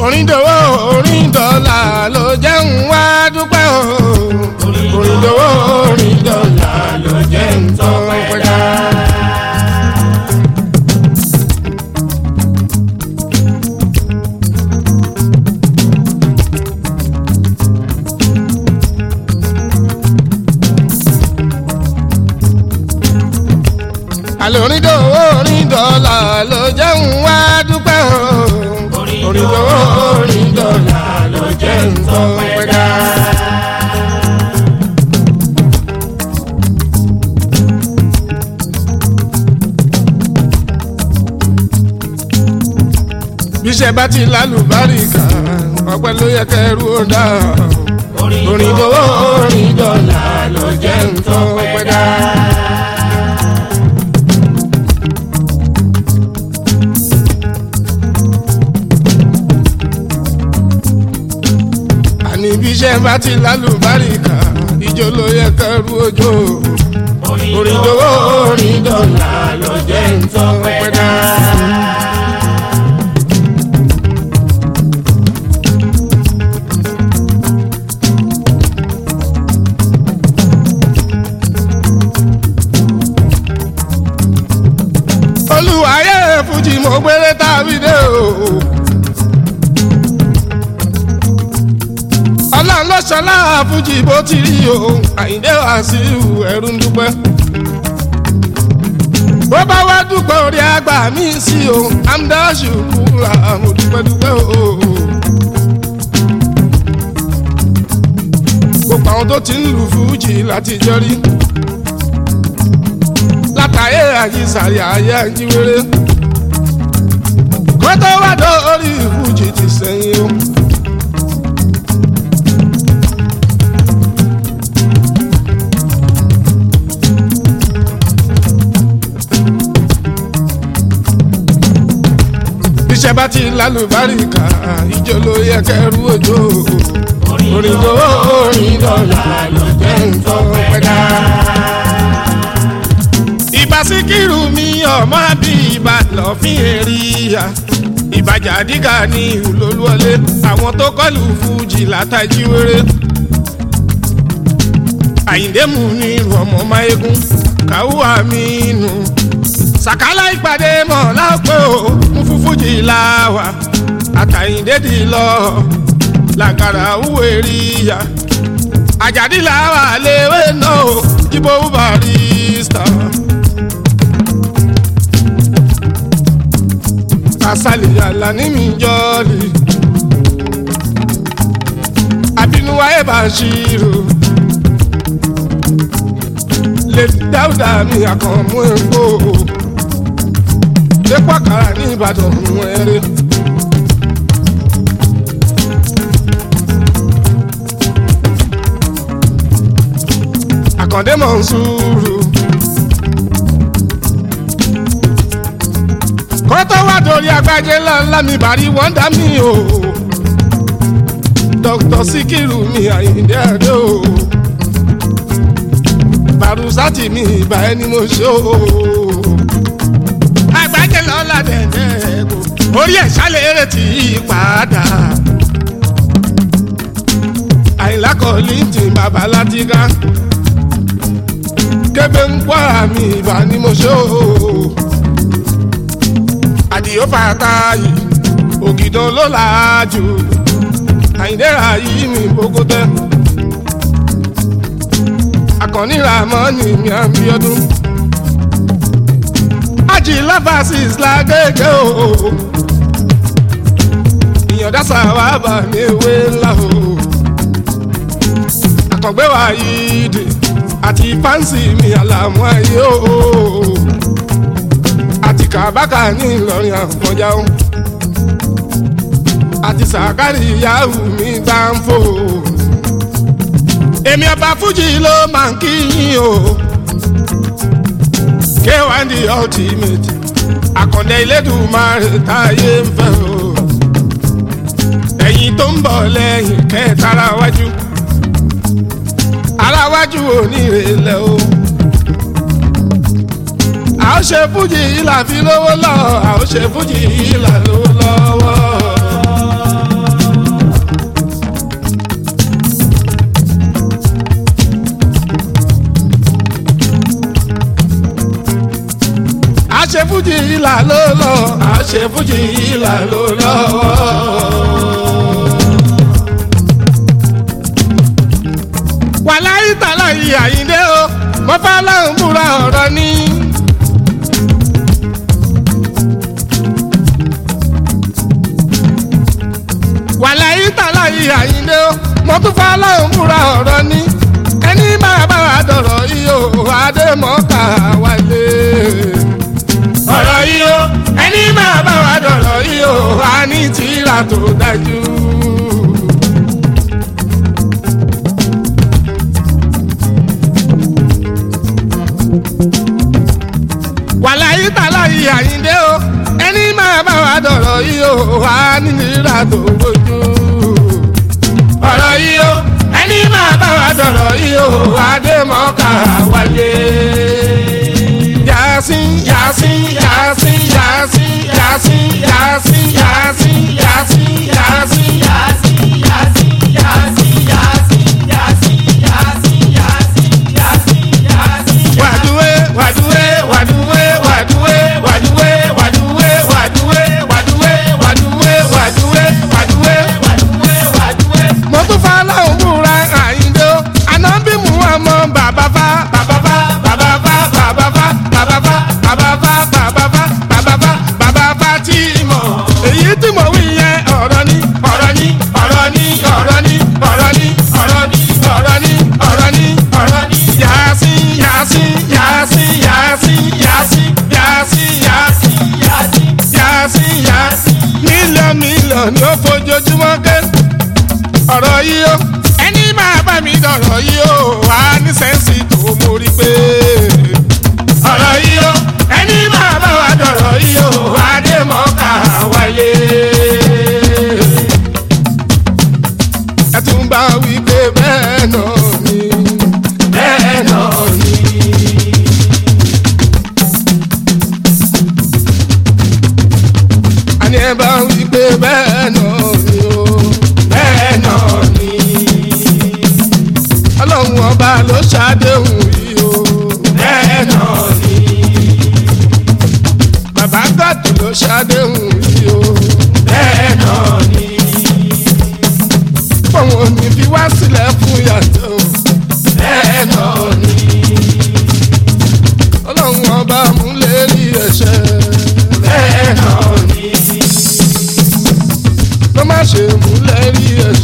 orin dòwó orin dọ́là ló jẹ́ ń wá dúpẹ́ o. orin dòwó orin dọ́là ló jẹ́ ń tọ́ pẹ́dá. àlọ́ orin dòwó orin dọ́là ló jẹ́ ń wá dúpẹ́ o. orin dòwó orin dọ́là ló jẹ́ ń tọ́ pẹ́dá. bíṣẹ́ bá ti lálùbáríkà ọpẹ́ ló yẹ kẹrù ó dá. orin dòwó orin dọ́là ló jẹ́ ń tọ́ pẹ́dá. bíṣẹ́ bá ti lálùbáríkà ìjó ló yẹ kẹrù òjò. orin dòwó orin dọ́là ló jẹ́ ń tọ́ pẹ́dá. olùwàyè fújì mo gbére tàbí dé o. ọlọ́run ló ṣọlá fújì bó ti rí o. Àyìndé Wàsíù ẹ̀rù ń dúpẹ́. bó bá wá dúpẹ́ orí àgbà mi sí o. amdáṣù kúra mo dúpẹ́ dúpẹ́ o. gbogbo àwọn tó ti ń lu fújì látijọ́ rí. látàyè àjísàrí ayé àjíwèrè. kó tó wá dórí fújì ti sẹ́yìn o. bíṣẹ́ bá ti lálùbáríkà ìjó ló yẹ kẹrù òjò. orin dòwó orin dọ́là ló jẹ́ ń tọ́ pẹ́dá. ìbà Síkírù mi ọmọ bí ìbà lọ́fín èrìyà. ìbàjà dígà ní Olúwọlé àwọn tó kọlù fújì látàjíwèrè. Àyìndé mú ní ọmọ máyégún Kàwú Àmínú. sàkálà ìpàdé mọ̀ lápẹ́ o ń fún fújì láwà. àtàyìndé dì lọ làkàrà wúwo èrìyà. àjàdí làwà léwé náà o jíbó barista. kásálì yàrá ní mi jọ́ọ̀lì. àbínúwáyé Bàṣírù. lè dáúdà mi àkànmú epo. lépo àkàrà ní Ìbàdàn mú ẹrẹ. Àkàndé Mọ̀nsúrù. kọ́tọ́ wá dorí agbájé ńláńlá mi bàrí wọ́ndà mi o. Dr. Síkírù mi Àyìndé Adé o. Bàrúsátì mi ìbà ẹni mo ṣe o. agbájé lọ́la dẹ̀dẹ̀ kò orí ẹ̀ ṣàlẹ̀ tí padà. Àyìnlá Kọ́lìntì bàbá Látìgá. kébé ń gbọ́ àmì ìbà ni mo ṣe o. Àdìó Fàtáyì Ògìdàn ló làájú. Àyìndé Ráyìmí Bógótẹ́. Àkànní Ràmọ́nì mi Àbíọ́dún. Àjìlá Fásís lágége o. Ìyàndá Sàwábà mi ewé ńlá o. Àkàngbé Wáyídì àti Fáǹsì mi Àlàmú ayé o. àti Kàbákà ní Ìlọrin Àfọ̀njá o. àti Sàkárì Yahoo mi Gbáǹfò. èmi ọba Fújì ló máa ń kí yín o. K1 the ultimate. Àkàndé Elédùmarè táyé ń fẹ́ o. ẹ̀yin tó ń bọ̀ lẹ́yìn kẹtara wájú. aláwájú onírèlẹ̀ o. a ó ṣe Fújì ìlà fi lówó lọ. a ó ṣe Fújì ìlà lówó lọ́wọ́. fújì ìlà ló lọ àṣẹ fújì ìlà ló lọ. wàláyé tàlà yìí Àyìndé o mo fẹ́ lọ́hùn búra ọ̀rọ̀ ni. wàláyé tàlà yìí Àyìndé o mo tún fẹ́ lọ́hùn búra ọ̀rọ̀ ni. ẹni máa bá wa dọ̀rọ̀ yìí o Adémọ́kà Wálé. ọ̀rọ̀ yìí o ẹni máa bá wa dọ̀rọ̀ yìí o a ní tírà tó dájú. wàláyé tàlà yìí Àyìndé o ẹni máa bá wa dọ̀rọ̀ yìí o a ní tírà tó gbójú. ọ̀rọ̀ yìí o ẹni máa bá wa dọ̀rọ̀ yìí o Adémọ́kà Wálé. Yásín Yásín Yásín Yásín Yásín Yásín Yásín Yásín Yásín Yásín Yásín Yásín Yásín Yásín Yásín Yásín Yásín. wàdúwé wàdúwé wàdúwé wàdúwé wàdúwé wàdúwé wàdúwé wàdúwé wàdúwé wàdúwé wàdúwé wàdúwé wàdúwé. mo tún fa láwọn múra Àyìndé o Ànábì Muhammad bàbá fa bàbá fa bàbá fa bàbá fa bàbá fa bàbá fa bàbá fa bàbá fa bàbá fa tí mọ̀. èyí tí mo wí yẹn ọ̀rọ̀ ni ọ̀rọ̀ ni ọ̀rọ̀ ni ọ̀rọ̀ ni ọ̀rọ̀ ni ọ̀rọ̀ ni ọ̀rọ̀ ni ọ̀rọ̀ ni ọ̀rọ̀ ni. Yásín Yásín Yásín Yásín Yásín Yásín Yásín Yásín Yásín Yásín. mílíọ̀nù ni ó fojoojúmọ́ ké ọ̀rọ̀ yìí o ẹni máa bá mi dọ̀rọ̀ yìí o wà ní sẹ́ǹsì tó mórí pé. ọ̀rọ̀ yìí o ẹni máa bá wa dọ̀rọ̀ yìí o Adémọ́kà Wálé. ẹ tún bá wí pé bẹ́ẹ̀ náà ni bẹ́ẹ̀ náà ni. àní ẹ bá wí pé bẹ́ẹ̀ náà ni o bẹ́ẹ̀ náà ni. Ọlọ́run ọba ló ṣàdéhùn yìí o bẹ́ẹ̀ náà ni. bàbá gàdù ló ṣàdéhùn yìí o bẹ́ẹ̀ náà ni. òun ò ní fi wá sílẹ̀ fún yàtọ̀ bẹ́ẹ̀ náà ni. Ọlọ́run ọba mú lérí ẹ̀ṣẹ̀ bẹ́ẹ̀ náà ni. ló má ṣe mú lérí ẹ̀ṣẹ̀.